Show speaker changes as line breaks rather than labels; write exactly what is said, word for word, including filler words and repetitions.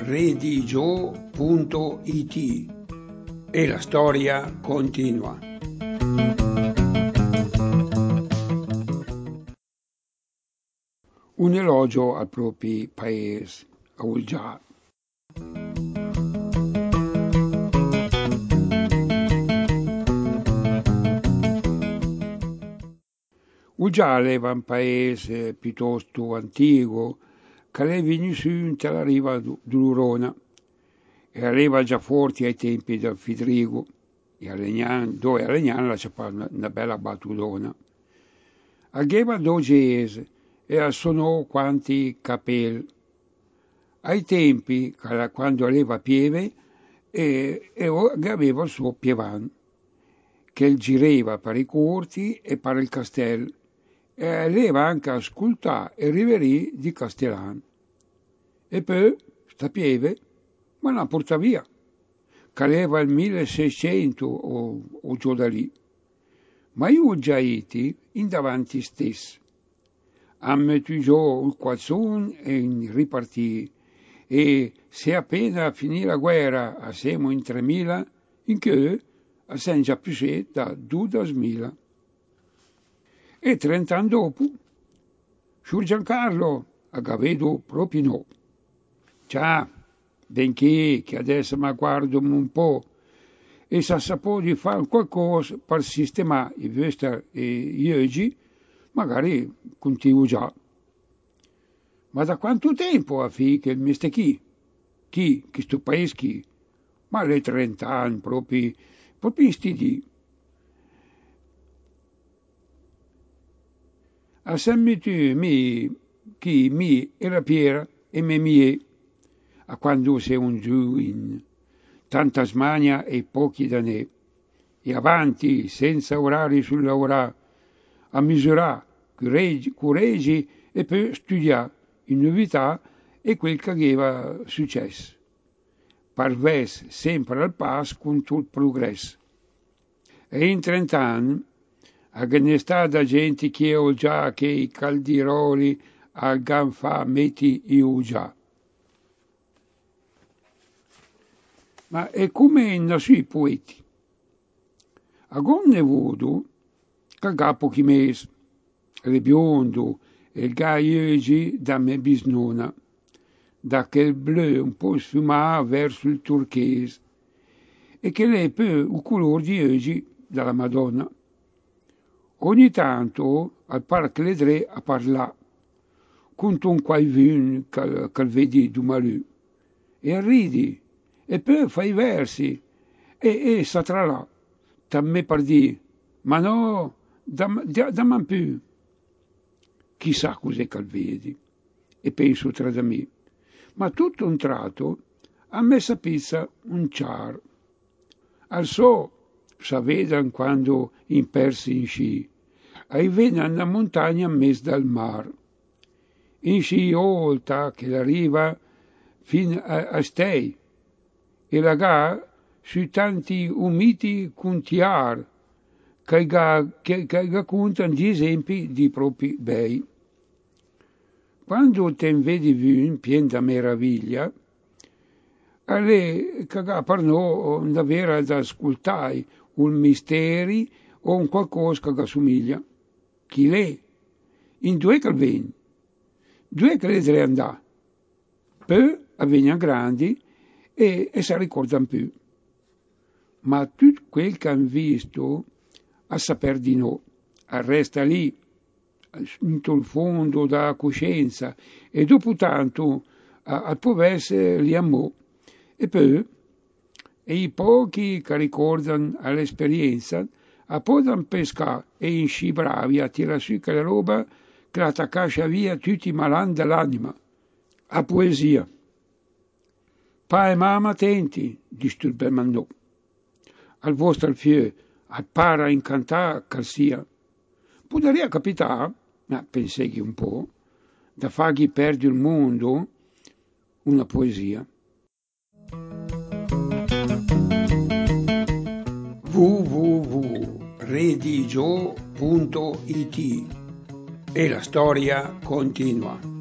redigio punto it e la storia continua. Un elogio al proprio paese, a Ulgià. Ulgià era un paese piuttosto antico che è venuto dalla riva dell'Urona e aveva già forti ai tempi del Fidrigo e a Legnano, dove a Legnano c'era una, una bella battutona. Aveva dodici e sono quanti capelli. Ai tempi, quando aveva pieve, e, e aveva il suo pievan, che girava per i corti e per il castello, e aveva anche ascoltato e riverì di Castellano. E poi, sta pieve, ma la porta via, che aveva il milleseicento o, o giù da lì. Ma io già iti in davanti stesso. Ha messo giù il quazzone e ripartì. E se appena finì la guerra, a siamo in tremila, in che a siamo già più da duemila. E trent'anni dopo, Sur Giancarlo, a Gavedo proprio no. Già, benché che adesso mi guardo un po' e sa sapore di fare qualcosa per sistemare i vostri oggi, magari continuo già. Ma da quanto tempo ha fi che mi sta chi? Chi? Che sto paese chi? Ma le trent'anni proprio, proprio in sti dì. A San Mitu mi, chi mi e la Piera e me mie, a quando sei un giù in tanta smania e pochi da ne, e avanti senza orari sul lavorare, a misurare, curegi e poi studiare in novità e quel che aveva successo. Parves sempre al passo con tutto il progresso. E in trent'anni, a gennestà da gente che ho già che i caldiroli al ganfa metti io già. Ma è come nasce i poeti. A gonne vodo, che ga pochi mesi, le biondo e il gaiogi da me bisnona, da quel blu un po' sfumato verso il turchese, e che lei poi il colore di oggi dalla Madonna. Ogni tanto al parco le tre a parlare, con un qualcuno che, che vedi dumalù, e ridi, e poi fai i versi, e, e satrà là, da me per dire, ma no, dammi più. Chissà cos'è che vedi, e penso tra da me, ma tutto un tratto a me sapizza un char. Al so, s'avedan quando in persi in sci, ai vena una montagna a mezzo dal mar. In sci olta che arriva fin a, a stei, e lagà sui tanti umiti contiar, che ga, che, che ga contano di esempi di propri bei. Quando te vedi un pien da meraviglia, alle che ga per noi davvero da ascoltare un misteri o un qualcosa che ga somiglia. Chi l'è? In due che viene, due che le tre andà, poi avvengono grandi e, e si ricordano più. Ma tutto quel che hanno visto, a saper di no, resta lì, in il fondo della coscienza, e dopo tanto al può essere li amò. E poi, e i pochi che ricordano all'esperienza, a podan pescare e in sci bravi a tirare su quella roba che la t'accascia via tutti i malan dell'anima. A poesia. Pa e mamma attenti, disturba il mandò. Al vostro figlio, al para incantare che sia. Potrebbe capitare, ma penseghi un po', da fargli perdere il mondo una poesia. w w w punto redigio punto it e la storia continua.